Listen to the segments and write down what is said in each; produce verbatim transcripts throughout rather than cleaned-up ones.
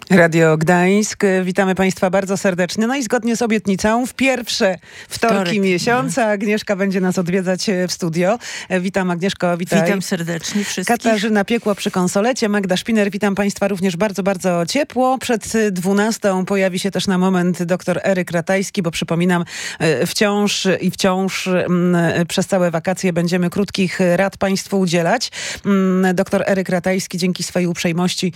Radio Gdańsk. Witamy Państwa bardzo serdecznie. No i zgodnie z obietnicą w pierwsze wtorki Wtorek, miesiąca no. Agnieszka będzie nas odwiedzać w studio. Witam Agnieszko, witaj. Witam serdecznie wszystkich. Katarzyna Piekło przy konsolecie, Magda Szpiner, witam Państwa również bardzo, bardzo ciepło. Przed dwunastą pojawi się też na moment dr Eryk Ratajski, bo przypominam, wciąż i wciąż przez całe wakacje będziemy krótkich rad Państwu udzielać. Doktor Eryk Ratajski dzięki swojej uprzejmości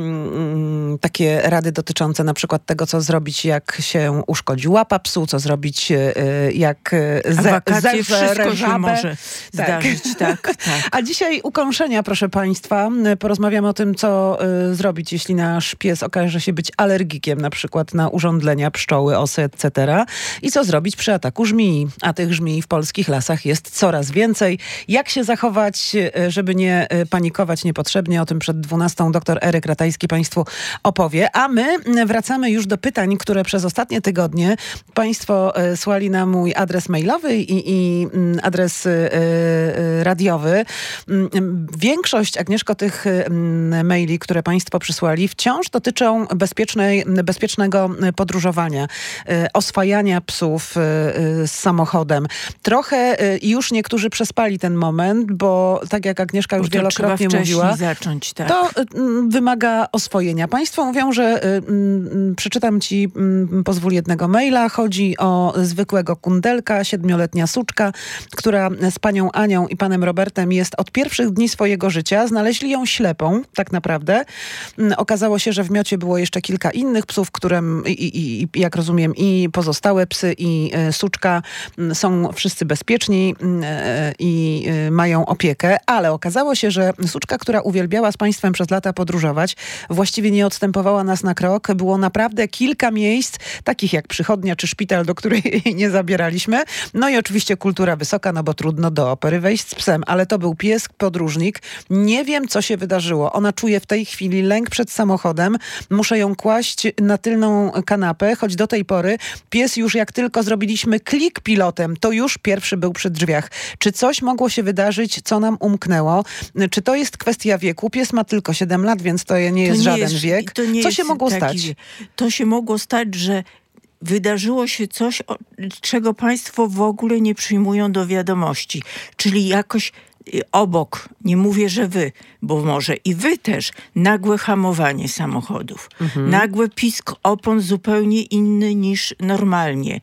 takie rady dotyczące na przykład tego, co zrobić, jak się uszkodzi łapa psu, co zrobić, jak wakacje wszystko się może zdarzyć. Tak, tak, tak. A dzisiaj ukąszenia, proszę Państwa. Porozmawiamy o tym, co y, zrobić, jeśli nasz pies okaże się być alergikiem, na przykład na urządlenia, pszczoły, osy, et cetera. I co zrobić przy ataku żmii. A tych żmii w polskich lasach jest coraz więcej. Jak się zachować, żeby nie panikować niepotrzebnie? O tym przed dwunastą dr Eryk Ratajski Państwu opowie. A my wracamy już do pytań, które przez ostatnie tygodnie Państwo słali na mój adres mailowy i, i adres y, y, radiowy. Większość, Agnieszko, tych maili, które Państwo przysłali, wciąż dotyczą bezpiecznej, bezpiecznego podróżowania, oswajania psów z samochodem. Trochę już niektórzy przespali ten moment, bo tak jak Agnieszka już wielokrotnie mówiła, zacząć, tak. to wymaga oswojenia. Państwo mówią, że y, y, przeczytam ci, y, pozwól jednego maila. Chodzi o zwykłego kundelka, siedmioletnia suczka, która z panią Anią i panem Robertem jest od pierwszych dni swojego życia. Znaleźli ją ślepą, tak naprawdę. Y, okazało się, że w miocie było jeszcze kilka innych psów, którym, i, i, i, jak rozumiem, i pozostałe psy, i y, suczka y, są wszyscy bezpieczni y, i y, mają opiekę, ale okazało się, że suczka, która uwielbiała z państwem przez lata podróżować, właściwie nie odstępowała nas na krok. Było naprawdę kilka miejsc, takich jak przychodnia czy szpital, do której nie zabieraliśmy. No i oczywiście kultura wysoka, no bo trudno do opery wejść z psem, ale to był pies podróżnik. Nie wiem, co się wydarzyło. Ona czuje w tej chwili lęk przed samochodem. Muszę ją kłaść na tylną kanapę, choć do tej pory pies już jak tylko zrobiliśmy klik pilotem, to już pierwszy był przy drzwiach. Czy coś mogło się wydarzyć, co nam umknęło? Czy to jest kwestia wieku? Pies ma tylko siedem lat, więc to nie jest to nie żaden jest, wiek. To nie Co jest się mogło taki, stać? To się mogło stać, że wydarzyło się coś, czego państwo w ogóle nie przyjmują do wiadomości. Czyli jakoś obok, nie mówię, że wy, bo może i wy też, nagłe hamowanie samochodów. Mhm. Nagły pisk opon zupełnie inny niż normalnie.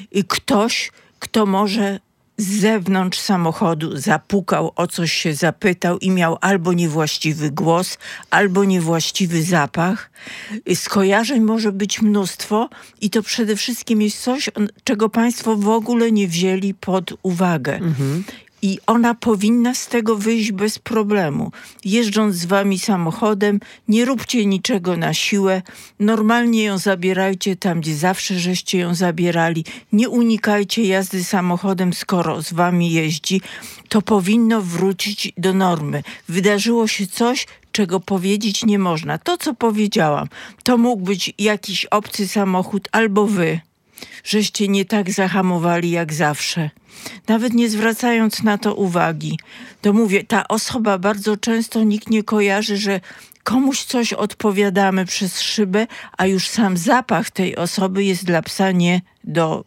Ktoś, kto może z zewnątrz samochodu zapukał, o coś się zapytał i miał albo niewłaściwy głos, albo niewłaściwy zapach. Skojarzeń może być mnóstwo i to przede wszystkim jest coś, czego państwo w ogóle nie wzięli pod uwagę. Mhm. I ona powinna z tego wyjść bez problemu. Jeżdżąc z wami samochodem, nie róbcie niczego na siłę. Normalnie ją zabierajcie tam, gdzie zawsze żeście ją zabierali. Nie unikajcie jazdy samochodem, skoro z wami jeździ. To powinno wrócić do normy. Wydarzyło się coś, czego powiedzieć nie można. To, co powiedziałam, to mógł być jakiś obcy samochód albo wy, żeście nie tak zahamowali jak zawsze. Nawet nie zwracając na to uwagi. To mówię, ta osoba bardzo często nikt nie kojarzy, że komuś coś odpowiadamy przez szybę, a już sam zapach tej osoby jest dla psa nie do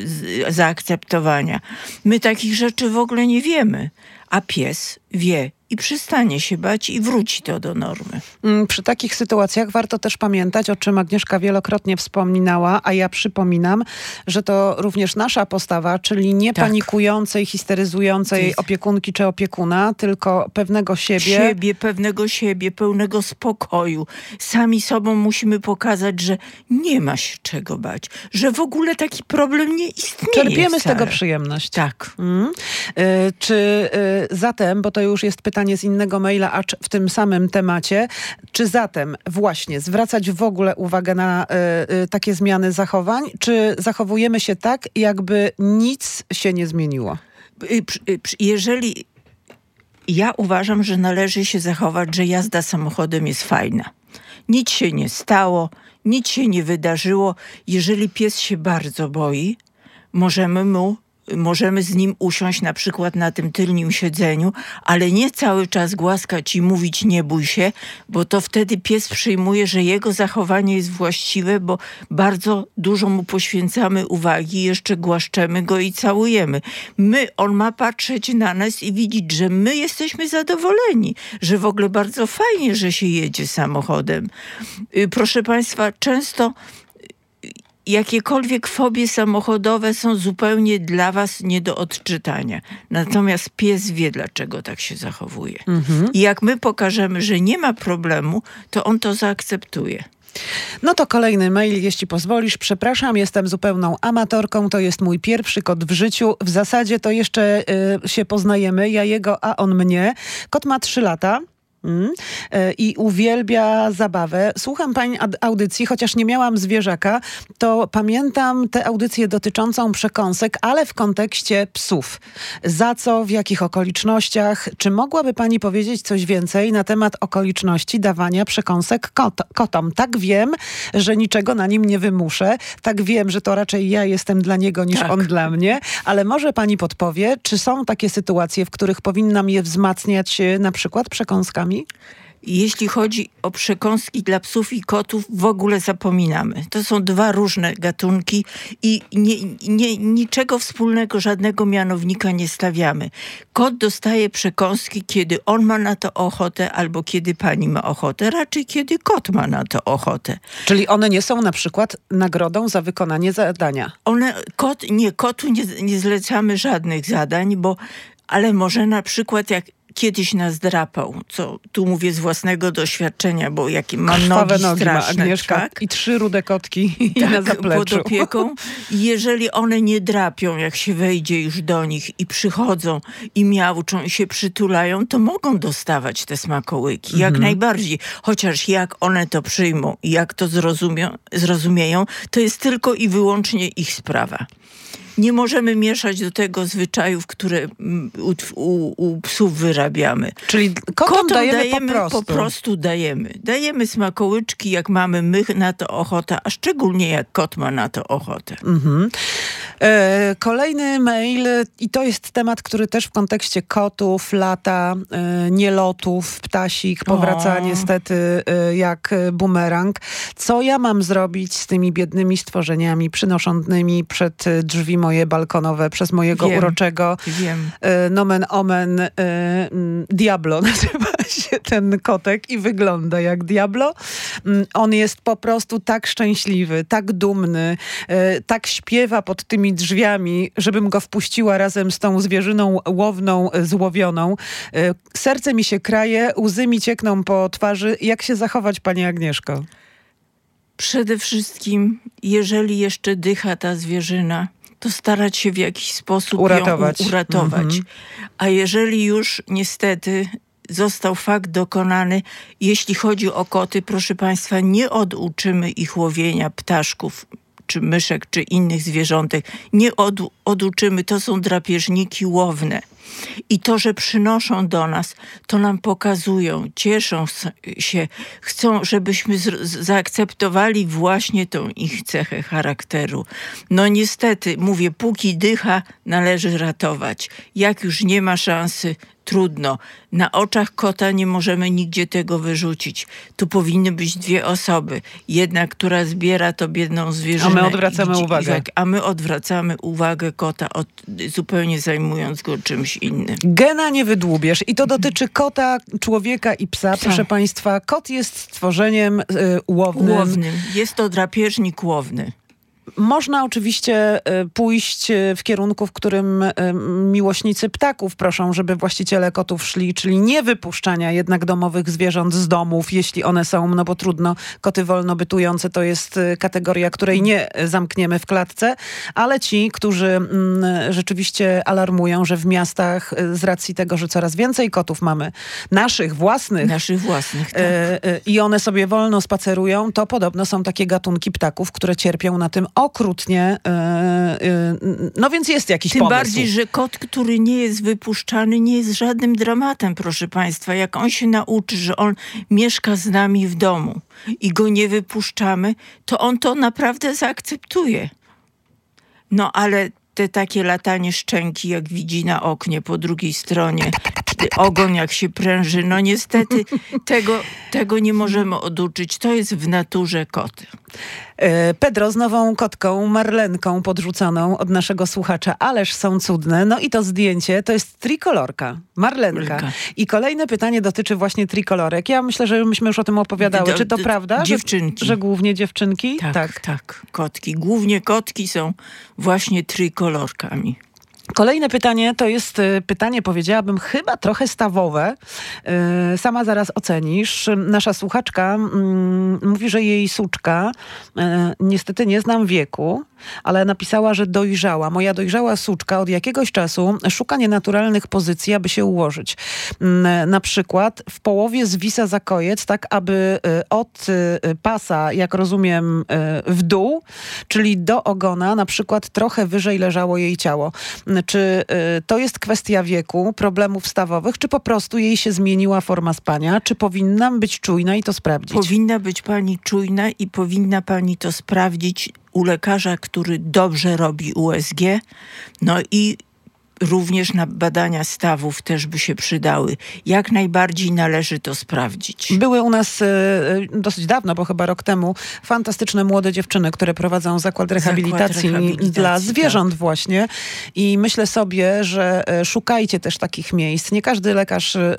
y, zaakceptowania. My takich rzeczy w ogóle nie wiemy, a pies wie i przestanie się bać i wróci to do normy. Przy takich sytuacjach warto też pamiętać, o czym Agnieszka wielokrotnie wspominała, a ja przypominam, że to również nasza postawa, czyli nie tak. panikującej, histeryzującej opiekunki czy opiekuna, tylko pewnego siebie. Siebie, pewnego siebie, pełnego spokoju. Sami sobą musimy pokazać, że nie ma się czego bać, że w ogóle taki problem nie istnieje. Czerpiemy wcale. z tego przyjemność. Tak. Mm. Y, czy y, zatem, bo to już jest pytanie z innego maila, acz w tym samym temacie, czy zatem właśnie zwracać w ogóle uwagę na y, y, takie zmiany zachowań, czy zachowujemy się tak, jakby nic się nie zmieniło? Jeżeli ja uważam, że należy się zachować, że jazda samochodem jest fajna. Nic się nie stało, nic się nie wydarzyło. Jeżeli pies się bardzo boi, możemy mu możemy z nim usiąść na przykład na tym tylnym siedzeniu, ale nie cały czas głaskać i mówić nie bój się, bo to wtedy pies przyjmuje, że jego zachowanie jest właściwe, bo bardzo dużo mu poświęcamy uwagi, jeszcze głaszczemy go i całujemy. My, on ma patrzeć na nas i widzieć, że my jesteśmy zadowoleni, że w ogóle bardzo fajnie, że się jedzie samochodem. Proszę Państwa, często jakiekolwiek fobie samochodowe są zupełnie dla was nie do odczytania. Natomiast pies wie, dlaczego tak się zachowuje. Mhm. I jak my pokażemy, że nie ma problemu, to on to zaakceptuje. No to kolejny mail, jeśli pozwolisz. Przepraszam, jestem zupełną amatorką. To jest mój pierwszy kot w życiu. W zasadzie to jeszcze y, się poznajemy. Ja jego, a on mnie. Kot ma trzy lata. Mm. I uwielbia zabawę. Słucham pani audycji, chociaż nie miałam zwierzaka, to pamiętam tę audycję dotyczącą przekąsek, ale w kontekście psów. Za co, w jakich okolicznościach? Czy mogłaby pani powiedzieć coś więcej na temat okoliczności dawania przekąsek kot kotom? Tak wiem, że niczego na nim nie wymuszę. Tak wiem, że to raczej ja jestem dla niego niż tak. on dla mnie. Ale może pani podpowie, czy są takie sytuacje, w których powinnam je wzmacniać na przykład przekąskami? Jeśli chodzi o przekąski dla psów i kotów, w ogóle zapominamy. To są dwa różne gatunki i nie, nie, niczego wspólnego, żadnego mianownika nie stawiamy. Kot dostaje przekąski, kiedy on ma na to ochotę, albo kiedy pani ma ochotę, raczej kiedy kot ma na to ochotę. Czyli one nie są na przykład nagrodą za wykonanie zadania? One, kot, nie, kotu nie, nie zlecamy żadnych zadań, bo, ale może na przykład jak kiedyś nas drapał, co tu mówię z własnego doświadczenia, bo jakie mam Krwawe nogi nogi straszne. Ma Agnieszka tak? I trzy rude kotki tak, na zapleczu. Pod opieką. Jeżeli one nie drapią, jak się wejdzie już do nich i przychodzą i miauczą i się przytulają, to mogą dostawać te smakołyki. Jak mhm. najbardziej. Chociaż jak one to przyjmą i jak to zrozumią, zrozumieją, to jest tylko i wyłącznie ich sprawa. Nie możemy mieszać do tego zwyczajów, które u, u, u psów wyrabiamy. Czyli kotom, kotom dajemy, dajemy po prostu. po prostu dajemy. Dajemy smakołyczki, jak mamy my na to ochotę, a szczególnie jak kot ma na to ochotę. Mhm. E, kolejny mail i to jest temat, który też w kontekście kotów, lata, e, nielotów, ptasik, powraca o. niestety e, jak bumerang. Co ja mam zrobić z tymi biednymi stworzeniami przynoszącymi przed drzwi moje balkonowe przez mojego wiem, uroczego wiem. E, nomen omen e, Diablo nazywa się ten kotek i wygląda jak Diablo. On jest po prostu tak szczęśliwy, tak dumny, e, tak śpiewa pod tymi drzwiami, żebym go wpuściła razem z tą zwierzyną łowną, e, złowioną. E, serce mi się kraje, łzy mi ciekną po twarzy. Jak się zachować, pani Agnieszko? Przede wszystkim, jeżeli jeszcze dycha ta zwierzyna, to starać się w jakiś sposób uratować. ją u- uratować. Mm-hmm. A jeżeli już niestety został fakt dokonany, jeśli chodzi o koty, proszę państwa, nie oduczymy ich łowienia ptaszków, czy myszek, czy innych zwierzątek. Nie od, oduczymy, to są drapieżniki łowne. I to, że przynoszą do nas, to nam pokazują, cieszą się, chcą, żebyśmy z, zaakceptowali właśnie tą ich cechę charakteru. No niestety, mówię, póki dycha, należy ratować. Jak już nie ma szansy, trudno. Na oczach kota nie możemy nigdzie tego wyrzucić. Tu powinny być dwie osoby. Jedna, która zbiera to biedną zwierzynę. A my odwracamy i, uwagę. Tak, a my odwracamy uwagę kota, od, zupełnie zajmując go czymś innym. Gena nie wydłubiesz. I to dotyczy kota, człowieka i psa. Proszę tak. państwa, kot jest stworzeniem y, łownym. Łownym. Jest to drapieżnik łowny. Można oczywiście pójść w kierunku, w którym miłośnicy ptaków proszą, żeby właściciele kotów szli, czyli nie wypuszczania jednak domowych zwierząt z domów, jeśli one są, no bo trudno, koty wolno bytujące to jest kategoria, której nie zamkniemy w klatce, ale ci, którzy rzeczywiście alarmują, że w miastach z racji tego, że coraz więcej kotów mamy, naszych własnych, naszych własnych tak. i one sobie wolno spacerują, to podobno są takie gatunki ptaków, które cierpią na tym okrutnie. Yy, yy, no więc jest jakiś Tym pomysł. Tym bardziej, że kot, który nie jest wypuszczany, nie jest żadnym dramatem, proszę państwa. Jak on się nauczy, że on mieszka z nami w domu i go nie wypuszczamy, to on to naprawdę zaakceptuje. No ale te takie latanie szczęki, jak widzi na oknie po drugiej stronie, ogon jak się pręży. No niestety tego, tego nie możemy oduczyć. To jest w naturze koty. Pedro z nową kotką, Marlenką podrzuconą od naszego słuchacza. Ależ są cudne. No i to zdjęcie to jest trikolorka, Marlenka. Marlenka. I kolejne pytanie dotyczy właśnie trikolorek. Ja myślę, że myśmy już o tym opowiadały. Do, Czy to do, prawda, dziewczynki. Że, że głównie dziewczynki? Tak, tak, tak. Kotki. Głównie kotki są właśnie trikolorkami. Kolejne pytanie to jest pytanie, powiedziałabym, chyba trochę stawowe. Sama zaraz ocenisz. Nasza słuchaczka mm, mówi, że jej suczka, e, niestety nie znam wieku, ale napisała, że dojrzała. Moja dojrzała suczka od jakiegoś czasu szuka nienaturalnych pozycji, aby się ułożyć. Na przykład w połowie zwisa za kojec, tak aby od pasa, jak rozumiem, w dół, czyli do ogona, na przykład trochę wyżej leżało jej ciało. Czy to jest kwestia wieku, problemów stawowych, czy po prostu jej się zmieniła forma spania? Czy powinnam być czujna i to sprawdzić? Powinna być pani czujna i powinna pani to sprawdzić u lekarza, który dobrze robi U S G. No i również na badania stawów też by się przydały. Jak najbardziej należy to sprawdzić. Były u nas y, dosyć dawno, bo chyba rok temu, fantastyczne młode dziewczyny, które prowadzą zakład rehabilitacji, zakład rehabilitacji dla zwierząt tak. właśnie. I myślę sobie, że y, szukajcie też takich miejsc. Nie każdy lekarz y, y,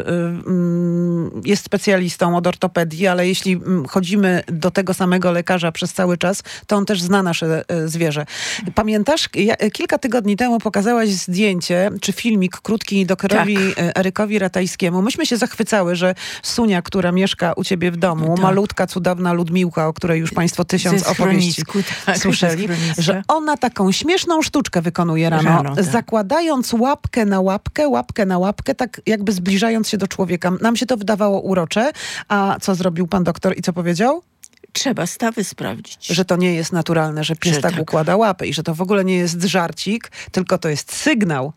y, jest specjalistą od ortopedii, ale jeśli y, chodzimy do tego samego lekarza przez cały czas, to on też zna nasze y, zwierzę. Pamiętasz, ja, kilka tygodni temu pokazałaś zdjęcie, czy filmik krótki doktorowi tak. Erykowi Ratajskiemu. Myśmy się zachwycały, że Sunia, która mieszka u ciebie w domu, tak. malutka, cudowna Ludmiłka, o której już państwo tysiąc opowieści tak, słyszeli, że ona taką śmieszną sztuczkę wykonuje rano, rano tak. zakładając łapkę na łapkę, łapkę na łapkę, tak jakby zbliżając się do człowieka. Nam się to wydawało urocze. A co zrobił pan doktor i co powiedział? Trzeba stawy sprawdzić. Że to nie jest naturalne, że pies że tak, tak układa łapy i że to w ogóle nie jest żarcik, tylko to jest sygnał.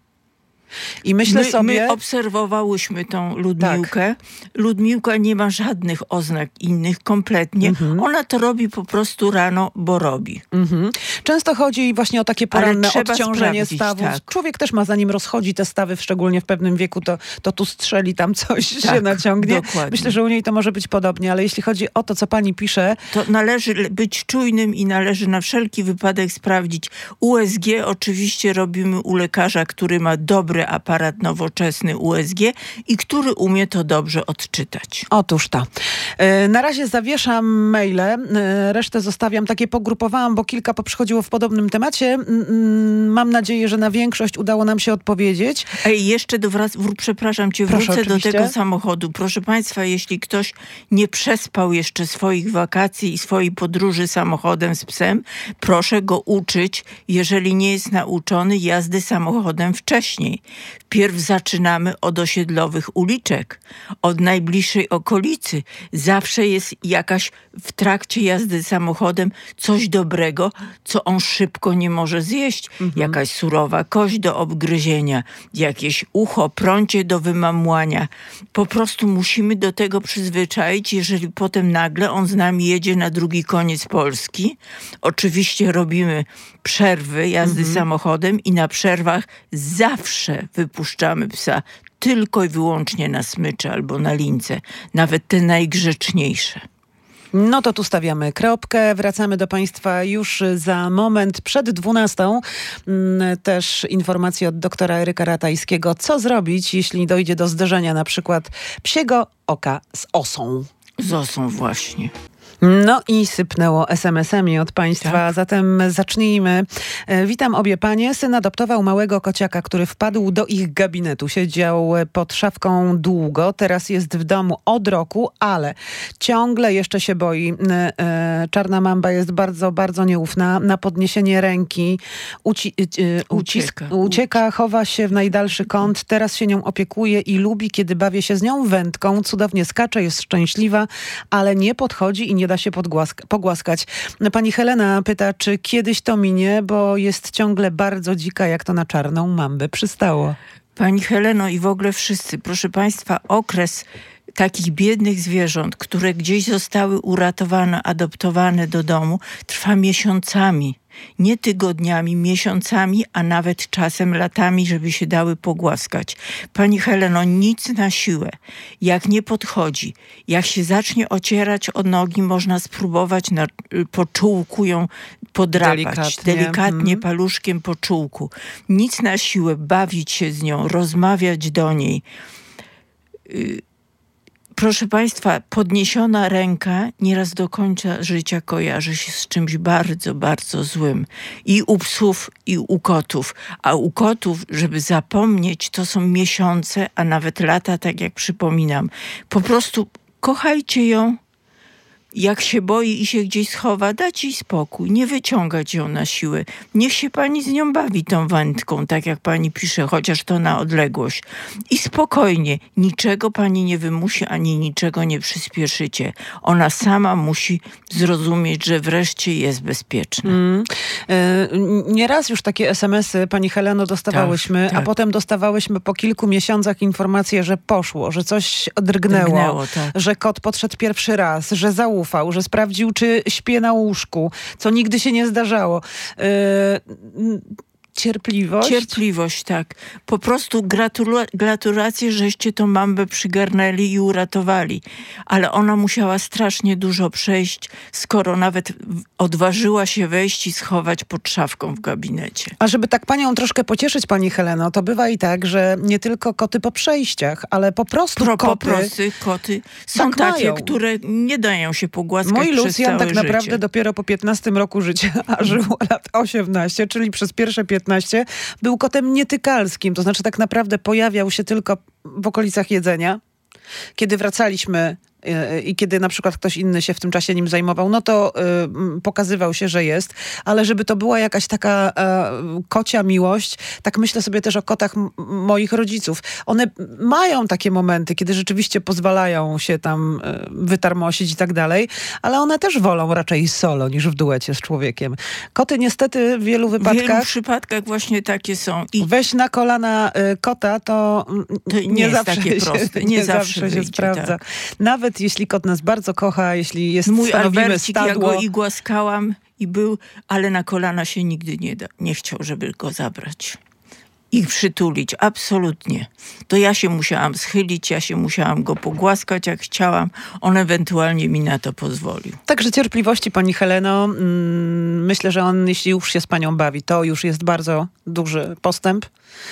I myślę my, sobie... My obserwowałyśmy tą Ludmiłkę. Tak. Ludmiłka nie ma żadnych oznak innych kompletnie. Mhm. Ona to robi po prostu rano, bo robi. Mhm. Często chodzi właśnie o takie poranne odciążenie stawów. Tak. Człowiek też ma, zanim rozchodzi te stawy, szczególnie w pewnym wieku, to, to tu strzeli, tam coś tak, się naciągnie. Dokładnie. Myślę, że u niej to może być podobnie, ale jeśli chodzi o to, co pani pisze... To należy być czujnym i należy na wszelki wypadek sprawdzić. U S G oczywiście robimy u lekarza, który ma dobry aparat nowoczesny U S G i który umie to dobrze odczytać. Otóż to. Na razie zawieszam maile, resztę zostawiam, takie pogrupowałam, bo kilka poprzychodziło w podobnym temacie. Mam nadzieję, że na większość udało nam się odpowiedzieć. Ej, jeszcze do wrac- wr- przepraszam cię, Proszę, wrócę oczywiście. do tego samochodu. Proszę państwa, jeśli ktoś nie przespał jeszcze swoich wakacji i swojej podróży samochodem z psem, proszę go uczyć, jeżeli nie jest nauczony jazdy samochodem wcześniej. Pierw zaczynamy od osiedlowych uliczek, od najbliższej okolicy. Zawsze jest jakaś w trakcie jazdy samochodem coś dobrego, co on szybko nie może zjeść. Mhm. Jakaś surowa kość do obgryzienia, jakieś ucho, prącie do wymamłania. Po prostu musimy do tego przyzwyczaić, jeżeli potem nagle on z nami jedzie na drugi koniec Polski. Oczywiście robimy przerwy jazdy mhm. samochodem i na przerwach zawsze wypuszczamy psa tylko i wyłącznie na smycze albo na lince, nawet te najgrzeczniejsze. No to tu stawiamy kropkę. Wracamy do państwa już za moment przed dwunastą. Też informacje od doktora Eryka Ratajskiego. Co zrobić, jeśli dojdzie do zderzenia na przykład psiego oka z osą? Z osą właśnie. No i sypnęło es em esami od państwa, tak. Zatem zacznijmy. Witam obie panie. Syn adoptował małego kociaka, który wpadł do ich gabinetu. Siedział pod szafką długo, teraz jest w domu od roku, ale ciągle jeszcze się boi. Czarna mamba jest bardzo, bardzo nieufna. Na podniesienie ręki uci- ucisk, ucieka. ucieka, chowa się w najdalszy kąt. Teraz się nią opiekuje i lubi, kiedy bawię się z nią wędką. Cudownie skacze, jest szczęśliwa, ale nie podchodzi i nie da się podgłask- pogłaskać. Pani Helena pyta, czy kiedyś to minie, bo jest ciągle bardzo dzika, jak to na czarną mambę przystało. Pani Heleno i w ogóle wszyscy, proszę państwa, okres takich biednych zwierząt, które gdzieś zostały uratowane, adoptowane do domu, trwa miesiącami. Nie tygodniami, miesiącami, a nawet czasem latami, żeby się dały pogłaskać. Pani Heleno, nic na siłę. Jak nie podchodzi, jak się zacznie ocierać o nogi, można spróbować na, po czółku ją podrapać. Delikatnie, Delikatnie hmm. paluszkiem po czółku. Nic na siłę, bawić się z nią, rozmawiać do niej. Y Proszę Państwa, podniesiona ręka nieraz do końca życia kojarzy się z czymś bardzo, bardzo złym. I u psów, i u kotów. A u kotów, żeby zapomnieć, to są miesiące, a nawet lata, tak jak przypominam. Po prostu kochajcie ją. Jak się boi i się gdzieś schowa, dać jej spokój, nie wyciągać ją na siłę. Niech się pani z nią bawi tą wędką, tak jak pani pisze, chociaż to na odległość. I spokojnie, niczego pani nie wymusi, ani niczego nie przyspieszycie. Ona sama musi zrozumieć, że wreszcie jest bezpieczna. Mm. Nieraz już takie es em esy, pani Heleno, dostawałyśmy, tak, tak. a potem dostawałyśmy po kilku miesiącach informację, że poszło, że coś drgnęło, drgnęło tak. że kot podszedł pierwszy raz, że zaufał. Ufał, że sprawdził, czy śpię na łóżku, co nigdy się nie zdarzało. Yy, cierpliwość? Cierpliwość, tak. Po prostu gratula- gratulacje, żeście tą mambę przygarnęli i uratowali. Ale ona musiała strasznie dużo przejść, skoro nawet odważyła się wejść i schować pod szafką w gabinecie. A żeby tak panią troszkę pocieszyć, pani Heleno, to bywa i tak, że nie tylko koty po przejściach, ale po prostu Pro, koty... Po prostu koty są tak takie, mają. które nie dają się pogłaskać Mój przez Lucjan całe tak naprawdę życie. dopiero po piętnastym roku życia, a żył lat osiemnaście, czyli przez pierwsze piętnaście, był kotem nietykalskim. To znaczy tak naprawdę pojawiał się tylko w okolicach jedzenia. Kiedy wracaliśmy i kiedy na przykład ktoś inny się w tym czasie nim zajmował, no to y, pokazywał się, że jest. Ale żeby to była jakaś taka y, kocia miłość, tak myślę sobie też o kotach m- moich rodziców. One mają takie momenty, kiedy rzeczywiście pozwalają się tam y, wytarmosić i tak dalej, ale one też wolą raczej solo niż w duecie z człowiekiem. Koty niestety w wielu wypadkach... W wielu przypadkach właśnie takie są. I weź na kolana y, kota, to, to nie, nie jest takie się, proste. Nie, nie zawsze, zawsze się sprawdza. Tak. Nawet jeśli kot nas bardzo kocha, jeśli jest Mój stanowimy Albercik, stadło... ja go i głaskałam i był, ale na kolana się nigdy nie, da, nie chciał, żeby go zabrać. Ich przytulić, absolutnie. To ja się musiałam schylić, ja się musiałam go pogłaskać, jak chciałam. On ewentualnie mi na to pozwolił. Także cierpliwości, pani Heleno. Myślę, że on, jeśli już się z panią bawi, to już jest bardzo duży postęp.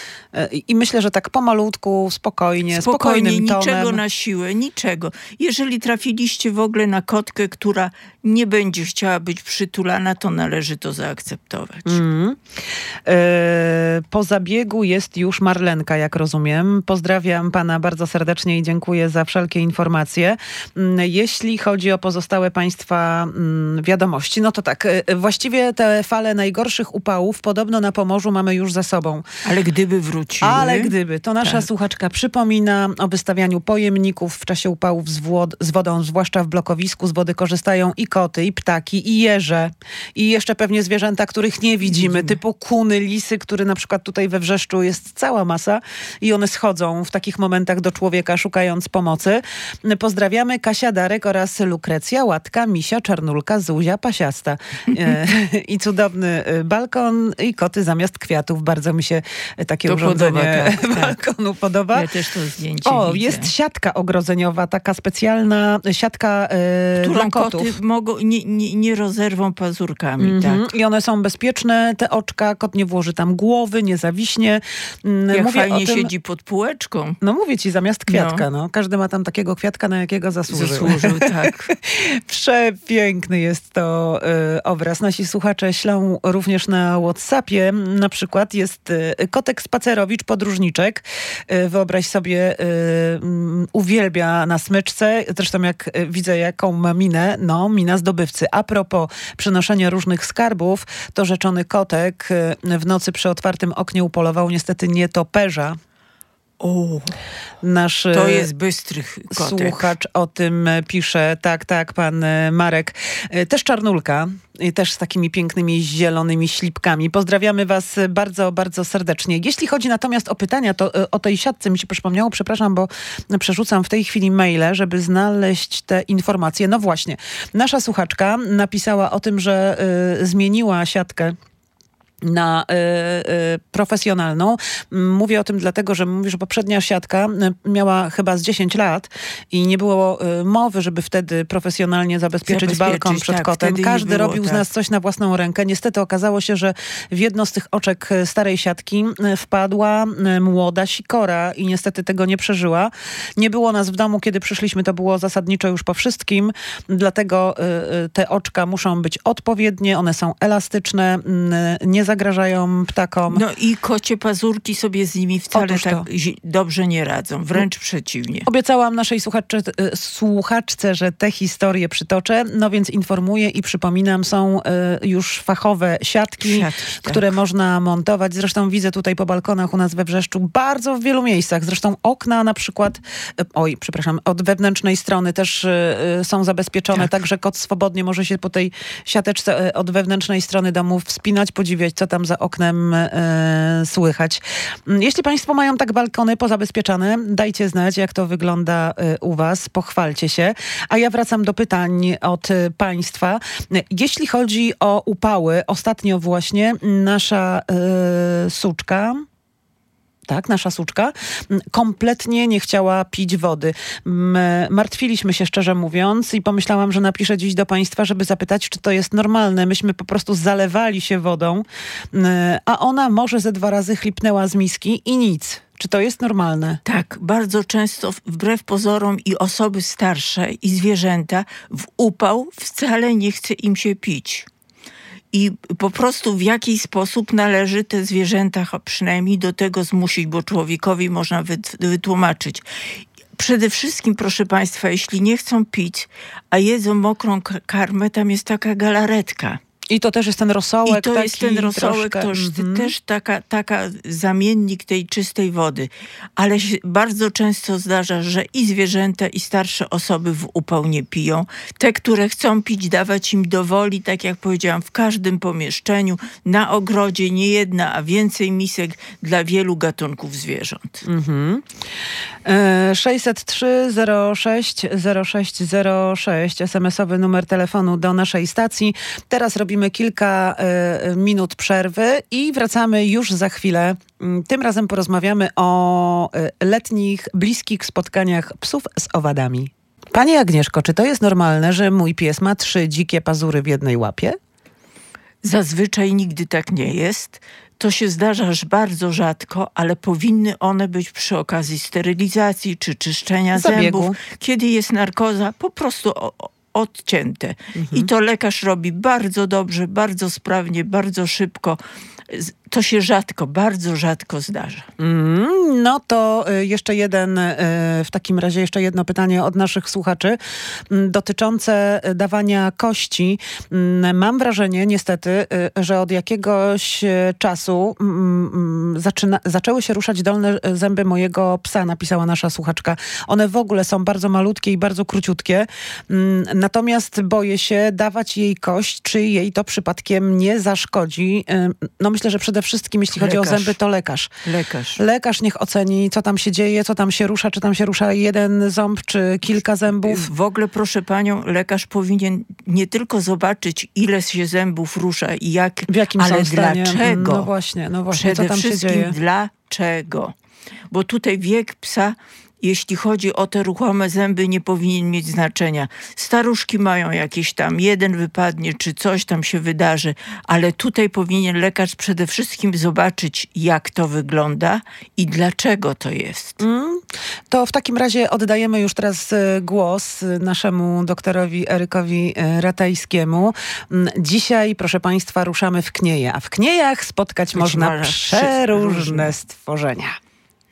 I myślę, że tak pomalutku, spokojnie, spokojnie spokojnym tonem. Niczego na siłę, niczego. Jeżeli trafiliście w ogóle na kotkę, która nie będzie chciała być przytulana, to należy to zaakceptować. Mm. Yy, po zabiegu jest już Marlenka, jak rozumiem. Pozdrawiam pana bardzo serdecznie i dziękuję za wszelkie informacje. Yy, jeśli chodzi o pozostałe państwa yy, wiadomości, no to tak, yy, właściwie te fale najgorszych upałów podobno na Pomorzu mamy już za sobą. Ale gdyby wróciły... Ale gdyby. To nasza tak. słuchaczka przypomina o wystawianiu pojemników w czasie upałów z, wod- z wodą, zwłaszcza w blokowisku. Z wody korzystają i koty, i ptaki, i jeże. I jeszcze pewnie zwierzęta, których nie widzimy, widzimy. typu kuny, lisy, które na przykład tutaj we Wrzeszczu jest cała masa i one schodzą w takich momentach do człowieka, szukając pomocy. Pozdrawiamy Kasia Darek oraz Lukrecja, Łatka, Misia, Czarnulka, Zuzia, Pasiasta. I cudowny balkon i koty zamiast kwiatów. Bardzo mi się takie to urządzenie podoba, tak, balkonu tak. podoba. Ja też to zdjęcie O, widzę. jest siatka ogrodzeniowa, taka specjalna siatka e, którą dla kotów. koty mogą, nie, nie, nie rozerwą pazurkami. Mm-hmm. Tak. I one są bezpieczne, te oczka, kot nie włoży tam głowy, nie zawiśnie. Jak mówię fajnie o tym, siedzi pod półeczką. No mówię ci, zamiast kwiatka. No. No. Każdy ma tam takiego kwiatka, na jakiego zasłużył. Zasłużył, tak. Przepiękny jest to y, obraz. Nasi słuchacze ślą również na WhatsAppie. Na przykład jest y, kotek spacerowicz, podróżniczek. Y, wyobraź sobie, y, y, uwielbia na smyczce. Zresztą jak y, widzę, jaką ma minę, no mina zdobywcy. A propos przenoszenia różnych skarbów, to rzeczony kotek y, w nocy przy otwartym oknie upolował niestety nietoperza. O, Nasz to jest bystry kotek. Słuchacz o tym pisze. Tak, tak, pan Marek. Też czarnulka. Też z takimi pięknymi zielonymi ślipkami. Pozdrawiamy was bardzo, bardzo serdecznie. Jeśli chodzi natomiast o pytania, to o tej siatce mi się przypomniało, przepraszam, bo przerzucam w tej chwili maile, żeby znaleźć te informacje. No właśnie, nasza słuchaczka napisała o tym, że y, zmieniła siatkę na y, y, profesjonalną. Mówię o tym dlatego, że mówię, że poprzednia siatka miała chyba z dziesięć lat i nie było y, mowy, żeby wtedy profesjonalnie zabezpieczyć, zabezpieczyć balkon przed tak, kotem. Każdy było, robił tak. z nas coś na własną rękę. Niestety okazało się, że w jedno z tych oczek starej siatki wpadła młoda sikora i niestety tego nie przeżyła. Nie było nas w domu, kiedy przyszliśmy, to było zasadniczo już po wszystkim. Dlatego y, te oczka muszą być odpowiednie, one są elastyczne, y, nie zagrażają ptakom. No i kocie pazurki sobie z nimi wcale Otóż tak to. dobrze nie radzą, wręcz przeciwnie. Obiecałam naszej słuchaczce, słuchaczce, że te historie przytoczę, no więc informuję i przypominam, są y, już fachowe siatki, Siatki, które tak. można montować. Zresztą widzę tutaj po balkonach u nas we Wrzeszczu bardzo w wielu miejscach. Zresztą okna na przykład, y, oj, przepraszam, od wewnętrznej strony też y, y, są zabezpieczone, Tak. także kot swobodnie może się po tej siateczce y, od wewnętrznej strony domu wspinać, podziwiać, co tam za oknem e, słychać. Jeśli państwo mają tak balkony pozabezpieczane, dajcie znać, jak to wygląda e, u was. Pochwalcie się. A ja wracam do pytań od e, państwa. Jeśli chodzi o upały, ostatnio właśnie nasza e, suczka... Tak, nasza suczka kompletnie nie chciała pić wody. Martwiliśmy się, szczerze mówiąc, i pomyślałam, że napiszę dziś do państwa, żeby zapytać, czy to jest normalne. Myśmy po prostu zalewali się wodą, a ona może ze dwa razy chlipnęła z miski i nic. Czy to jest normalne? Tak, bardzo często wbrew pozorom i osoby starsze i zwierzęta w upał wcale nie chce im się pić. I po prostu w jakiś sposób należy te zwierzęta przynajmniej do tego zmusić, bo człowiekowi można wytłumaczyć. Przede wszystkim, proszę państwa, jeśli nie chcą pić, a jedzą mokrą karmę, tam jest taka galaretka. I to też jest ten rosołek. I to taki jest ten rosołek, troszkę, to już mm-hmm. też taka, taka zamiennik tej czystej wody. Ale się bardzo często zdarza, że i zwierzęta, i starsze osoby w upał nie piją. Te, które chcą pić, dawać im do woli, tak jak powiedziałam, w każdym pomieszczeniu, na ogrodzie, nie jedna, a więcej misek dla wielu gatunków zwierząt. Mm-hmm. E, sześćset trzy zero sześć zero sześć zero sześć, es em esowy numer telefonu do naszej stacji. Teraz robimy kilka y, minut przerwy i wracamy już za chwilę. Tym razem porozmawiamy o y, letnich, bliskich spotkaniach psów z owadami. Pani Agnieszko, czy to jest normalne, że mój pies ma trzy dzikie pazury w jednej łapie? Zazwyczaj nigdy tak nie jest. To się zdarza aż bardzo rzadko, ale powinny one być przy okazji sterylizacji czy czyszczenia Zabiegu. zębów. Kiedy jest narkoza, po prostu o, odcięte. Mhm. I to lekarz robi bardzo dobrze, bardzo sprawnie, bardzo szybko. To się rzadko, bardzo rzadko zdarza. Mm, no to jeszcze jeden, w takim razie jeszcze jedno pytanie od naszych słuchaczy dotyczące dawania kości. Mam wrażenie niestety, że od jakiegoś czasu zaczyna, zaczęły się ruszać dolne zęby mojego psa, napisała nasza słuchaczka. One w ogóle są bardzo malutkie i bardzo króciutkie. Natomiast boję się dawać jej kość, czy jej to przypadkiem nie zaszkodzi. No myślę, że przede wszystkim, jeśli lekarz. chodzi o zęby, to lekarz. Lekarz. Lekarz niech oceni, co tam się dzieje, co tam się rusza, czy tam się rusza jeden ząb, czy kilka zębów. W ogóle, proszę panią, lekarz powinien nie tylko zobaczyć, ile się zębów rusza i jak, w jakim ale są stanie. dlaczego. No właśnie, no właśnie, Przede co tam się wszystkim dzieje. dlaczego. Bo tutaj wiek psa, jeśli chodzi o te ruchome zęby, nie powinien mieć znaczenia. Staruszki mają jakieś tam, jeden wypadnie, czy coś tam się wydarzy, ale tutaj powinien lekarz przede wszystkim zobaczyć, jak to wygląda i dlaczego to jest. Mm, to w takim razie oddajemy już teraz głos naszemu doktorowi Erykowi Ratajskiemu. Dzisiaj, proszę państwa, ruszamy w Knieje, a w Kniejach spotkać Być można przeróżne stworzenia.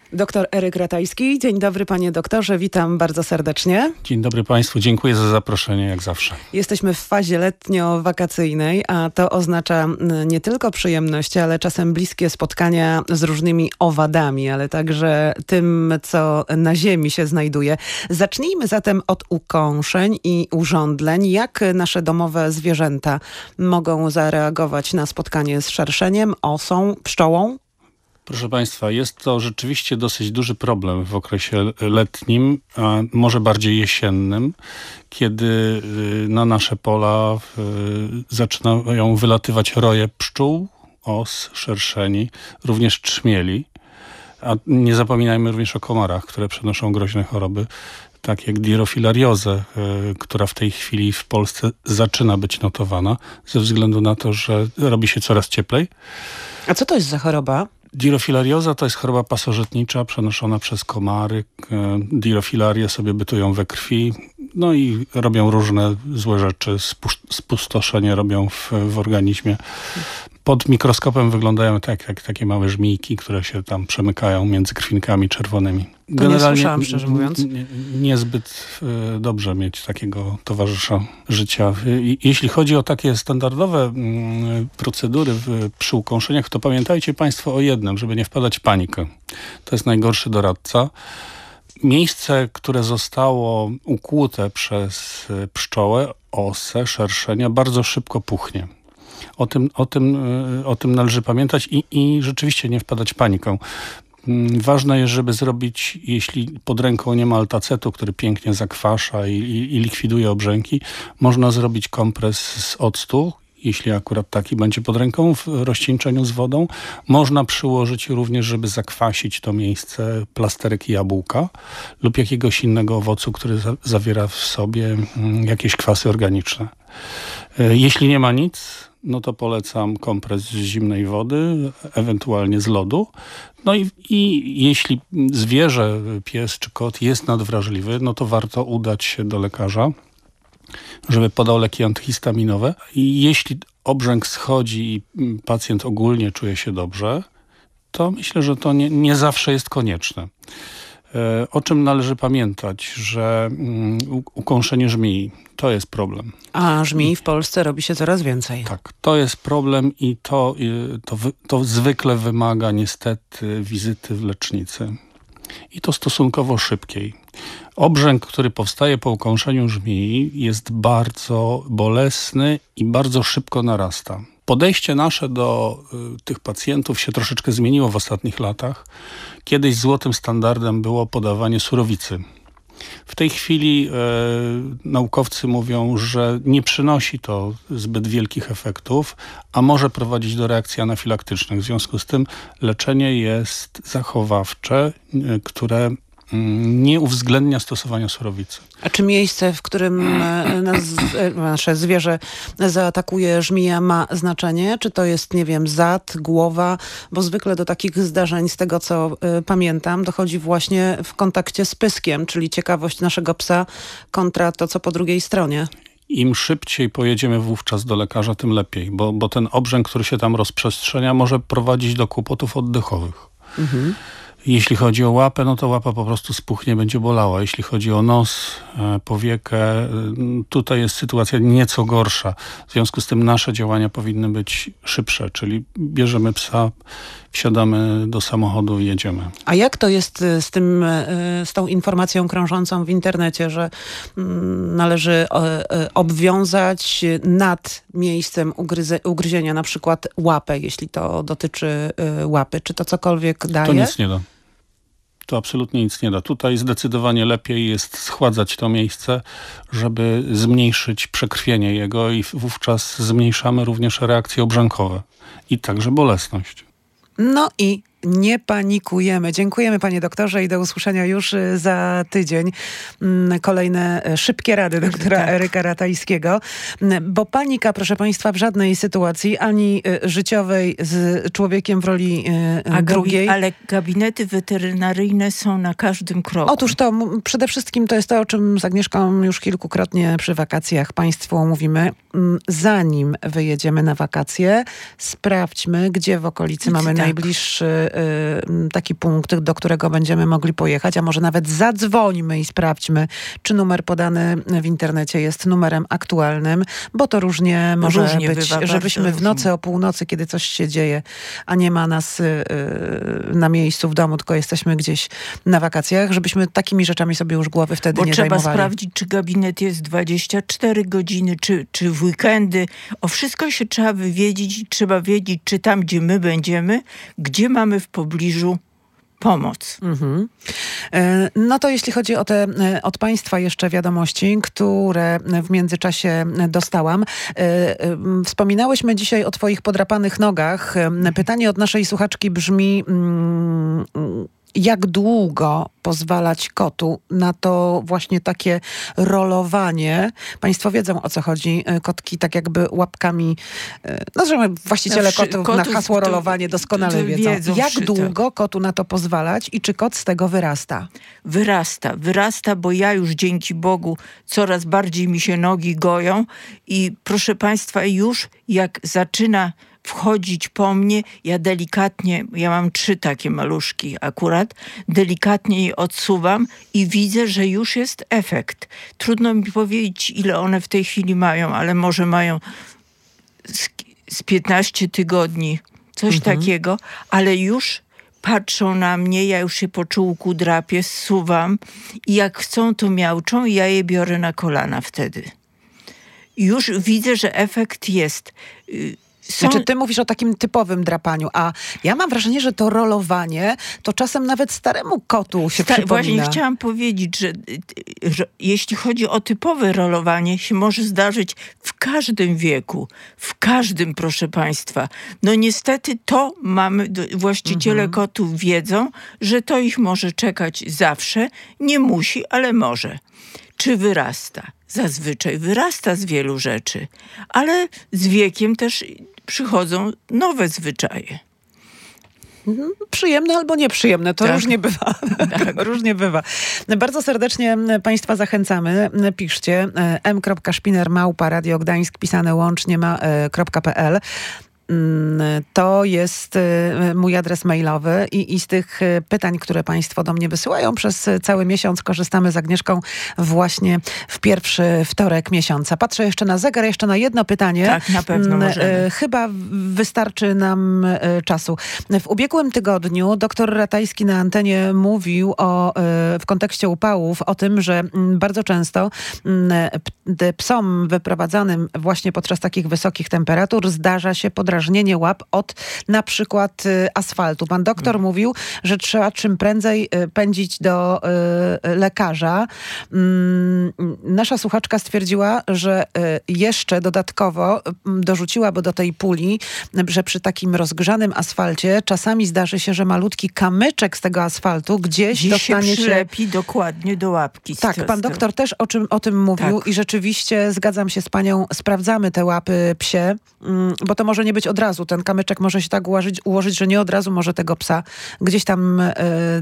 Doktor Eryk Ratajski. Dzień dobry, panie doktorze. Witam bardzo serdecznie. Dzień dobry państwu. Dziękuję za zaproszenie, jak zawsze. Jesteśmy w fazie letnio-wakacyjnej, a to oznacza nie tylko przyjemności, ale czasem bliskie spotkania z różnymi owadami, ale także tym, co na ziemi się znajduje. Zacznijmy zatem od ukąszeń i urządleń. Jak nasze domowe zwierzęta mogą zareagować na spotkanie z szerszeniem, osą, pszczołą? Proszę państwa, jest to rzeczywiście dosyć duży problem w okresie letnim, a może bardziej jesiennym, kiedy na nasze pola zaczynają wylatywać roje pszczół, os, szerszeni, również trzmieli. A nie zapominajmy również o komarach, które przenoszą groźne choroby, tak jak dirofilariozę, która w tej chwili w Polsce zaczyna być notowana, ze względu na to, że robi się coraz cieplej. A co to jest za choroba? Dirofilariaza to jest choroba pasożytnicza przenoszona przez komary. Dirofilarię sobie bytują we krwi, no i robią różne złe rzeczy, spustoszenie robią w, w organizmie. Pod mikroskopem wyglądają tak, jak takie małe żmijki, które się tam przemykają między krwinkami czerwonymi. To generalnie nie słyszałam, szczerze mówiąc. Nie, niezbyt y, dobrze mieć takiego towarzysza życia. Y, jeśli chodzi o takie standardowe y, procedury w, przy ukąszeniach, to pamiętajcie państwo o jednym, żeby nie wpadać w panikę. To jest najgorszy doradca. Miejsce, które zostało ukłute przez pszczołę, osę, szerszenia, bardzo szybko puchnie. O tym, o tym, o tym należy pamiętać i, i rzeczywiście nie wpadać w panikę. Ważne jest, żeby zrobić, jeśli pod ręką nie ma altacetu, który pięknie zakwasza i, i, i likwiduje obrzęki, można zrobić kompres z octu, jeśli akurat taki będzie pod ręką w rozcieńczeniu z wodą. Można przyłożyć również, żeby zakwasić to miejsce, plasterek jabłka lub jakiegoś innego owocu, który za, zawiera w sobie jakieś kwasy organiczne. Jeśli nie ma nic, no to polecam kompres z zimnej wody, ewentualnie z lodu. No i, i jeśli zwierzę, pies czy kot jest nadwrażliwy, no to warto udać się do lekarza, żeby podał leki antyhistaminowe. I jeśli obrzęk schodzi i pacjent ogólnie czuje się dobrze, to myślę, że to nie, nie zawsze jest konieczne. O czym należy pamiętać, że ukąszenie żmii to jest problem. A żmii w Polsce robi się coraz więcej. Tak, to jest problem i to, to, to zwykle wymaga niestety wizyty w lecznicy. I to stosunkowo szybkiej. Obrzęk, który powstaje po ukąszeniu żmii, jest bardzo bolesny i bardzo szybko narasta. Podejście nasze do y, tych pacjentów się troszeczkę zmieniło w ostatnich latach. Kiedyś złotym standardem było podawanie surowicy. W tej chwili e, naukowcy mówią, że nie przynosi to zbyt wielkich efektów, a może prowadzić do reakcji anafilaktycznych. W związku z tym leczenie jest zachowawcze, e, które nie uwzględnia stosowania surowicy. A czy miejsce, w którym nas, nasze zwierzę zaatakuje żmija, ma znaczenie? Czy to jest, nie wiem, zad, głowa? Bo zwykle do takich zdarzeń, z tego co y, pamiętam, dochodzi właśnie w kontakcie z pyskiem, czyli ciekawość naszego psa kontra to, co po drugiej stronie. Im szybciej pojedziemy wówczas do lekarza, tym lepiej, bo, bo ten obrzęk, który się tam rozprzestrzenia, może prowadzić do kłopotów oddechowych. Mhm. Jeśli chodzi o łapę, no to łapa po prostu spuchnie, będzie bolała. Jeśli chodzi o nos, powiekę, tutaj jest sytuacja nieco gorsza. W związku z tym nasze działania powinny być szybsze, czyli bierzemy psa, wsiadamy do samochodu i jedziemy. A jak to jest z tym, z tą informacją krążącą w internecie, że należy obwiązać nad miejscem ugryze, ugryzienia na przykład łapę, jeśli to dotyczy łapy? Czy to cokolwiek daje? To nic nie da. To absolutnie nic nie da. Tutaj zdecydowanie lepiej jest schładzać to miejsce, żeby zmniejszyć przekrwienie jego i wówczas zmniejszamy również reakcje obrzękowe i także bolesność. No i nie panikujemy. Dziękujemy, panie doktorze, i do usłyszenia już za tydzień. Kolejne szybkie rady doktora tak. Eryka Ratajskiego. Bo panika, proszę państwa, w żadnej sytuacji, ani życiowej z człowiekiem w roli A drugiej. Gabi- ale gabinety weterynaryjne są na każdym kroku. Otóż to przede wszystkim to jest to, o czym z Agnieszką już kilkukrotnie przy wakacjach państwu mówimy. Zanim wyjedziemy na wakacje, sprawdźmy, gdzie w okolicy mamy tak. najbliższy y, taki punkt, do którego będziemy mogli pojechać, a może nawet zadzwońmy i sprawdźmy, czy numer podany w internecie jest numerem aktualnym, bo to różnie może Różnie być, bywa, żebyśmy w nocy o północy, kiedy coś się dzieje, a nie ma nas y, y, na miejscu w domu, tylko jesteśmy gdzieś na wakacjach, żebyśmy takimi rzeczami sobie już głowy wtedy Bo nie trzeba zajmowali. sprawdzić, czy gabinet jest dwadzieścia cztery godziny, czy, czy w weekendy. O wszystko się trzeba wywiedzieć i trzeba wiedzieć, czy tam, gdzie my będziemy, gdzie mamy w pobliżu pomoc. Mhm. E, No to jeśli chodzi o te e, od Państwa jeszcze wiadomości, które w międzyczasie dostałam. E, e, Wspominałyśmy dzisiaj o Twoich podrapanych nogach. E, Pytanie od naszej słuchaczki brzmi... Mm, jak długo pozwalać kotu na to właśnie takie rolowanie? Państwo wiedzą, o co chodzi. Kotki tak jakby łapkami, no że właściciele No, wszy- kotów, kotów na hasło to- rolowanie doskonale to wiedzą. wiedzą Jak wszyscy. długo kotu na to pozwalać i czy kot z tego wyrasta? Wyrasta, wyrasta, bo ja już dzięki Bogu coraz bardziej mi się nogi goją i proszę Państwa, już jak zaczyna wchodzić po mnie, ja delikatnie, ja mam trzy takie maluszki akurat, delikatnie je odsuwam i widzę, że już jest efekt. Trudno mi powiedzieć, ile one w tej chwili mają, ale może mają z, z piętnaście tygodni, coś Mhm. takiego, ale już patrzą na mnie, ja już się po czółku drapię, zsuwam i jak chcą, to miauczą i ja je biorę na kolana wtedy. Już widzę, że efekt jest. Y, Są... Znaczy ty mówisz o takim typowym drapaniu, a ja mam wrażenie, że to rolowanie to czasem nawet staremu kotu się Ta, przypomina. właśnie chciałam powiedzieć, że, że jeśli chodzi o typowe rolowanie, się może zdarzyć w każdym wieku, w każdym, proszę Państwa. No niestety to mamy, właściciele Mhm. kotów wiedzą, że to ich może czekać zawsze. Nie musi, ale może. Czy wyrasta? Zazwyczaj wyrasta z wielu rzeczy, ale z wiekiem też przychodzą nowe zwyczaje. Przyjemne albo nieprzyjemne, to Tak. różnie bywa. różnie bywa. Bardzo serdecznie Państwa zachęcamy. Piszcie m kropka szpiner małpa radio gdańsk pisane łącznie ma, kropka p l. To jest mój adres mailowy i, i z tych pytań, które Państwo do mnie wysyłają przez cały miesiąc, korzystamy z Agnieszką właśnie w pierwszy wtorek miesiąca. Patrzę jeszcze na zegar, jeszcze na jedno pytanie. Tak, na pewno możemy. Chyba wystarczy nam czasu. W ubiegłym tygodniu doktor Ratajski na antenie mówił o, w kontekście upałów o tym, że bardzo często psom wyprowadzanym właśnie podczas takich wysokich temperatur zdarza się podrażnienie łap od na przykład y, asfaltu. Pan doktor mm. mówił, że trzeba czym prędzej y, pędzić do y, lekarza. Mm, nasza słuchaczka stwierdziła, że y, jeszcze dodatkowo y, dorzuciłaby do tej puli, y, że przy takim rozgrzanym asfalcie czasami zdarzy się, że malutki kamyczek z tego asfaltu gdzieś, Gdzieś dostanie się się... przylepi dokładnie do łapki. Tak, pan doktor też o, czym, o tym mówił Tak. i rzeczywiście zgadzam się z panią, sprawdzamy te łapy psie, mm, bo to może nie być od razu. Ten kamyczek może się tak ułożyć, ułożyć że nie od razu może tego psa gdzieś tam yy,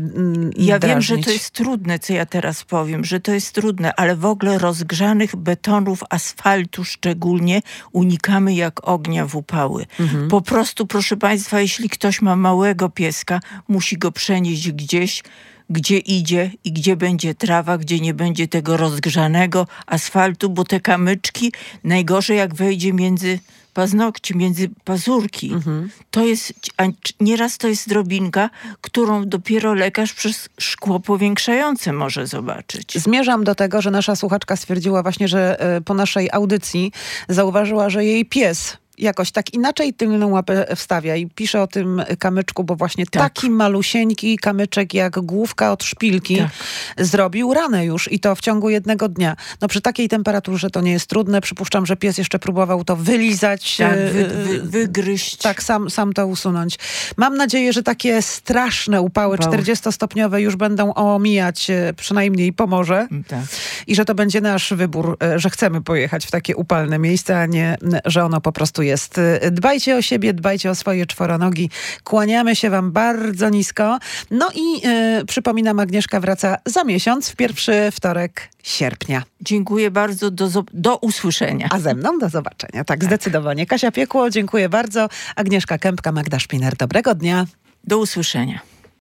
Ja drażnić. wiem, że to jest trudne, co ja teraz powiem, że to jest trudne, ale w ogóle rozgrzanych betonów, asfaltu szczególnie unikamy jak ognia w upały. Mhm. Po prostu, proszę Państwa, jeśli ktoś ma małego pieska, musi go przenieść gdzieś, gdzie idzie i gdzie będzie trawa, gdzie nie będzie tego rozgrzanego asfaltu, bo te kamyczki najgorzej jak wejdzie między paznokci, między pazurki. Mhm. To jest, a nieraz to jest drobinka, którą dopiero lekarz przez szkło powiększające może zobaczyć. Zmierzam do tego, że nasza słuchaczka stwierdziła właśnie, że y, po naszej audycji zauważyła, że jej pies jakoś tak inaczej tylną łapę wstawia i pisze o tym kamyczku, bo właśnie tak. taki malusieńki kamyczek jak główka od szpilki tak. zrobił ranę już i to w ciągu jednego dnia. No przy takiej temperaturze to nie jest trudne. Przypuszczam, że pies jeszcze próbował to wylizać. Tak, wy, wy, wygryźć. Tak, sam, sam to usunąć. Mam nadzieję, że takie straszne upały Upały. czterdziestostopniowe już będą omijać przynajmniej Pomorze tak. i że to będzie nasz wybór, że chcemy pojechać w takie upalne miejsce, a nie, że ono po prostu jest. Dbajcie o siebie, dbajcie o swoje czworonogi. Kłaniamy się wam bardzo nisko. No i y, przypominam, Agnieszka wraca za miesiąc, w pierwszy wtorek sierpnia. Dziękuję bardzo. Do, do usłyszenia. A ze mną do zobaczenia. Tak, tak, zdecydowanie. Kasia Piekło, dziękuję bardzo. Agnieszka Kępka, Magda Szpiner. Dobrego dnia. Do usłyszenia.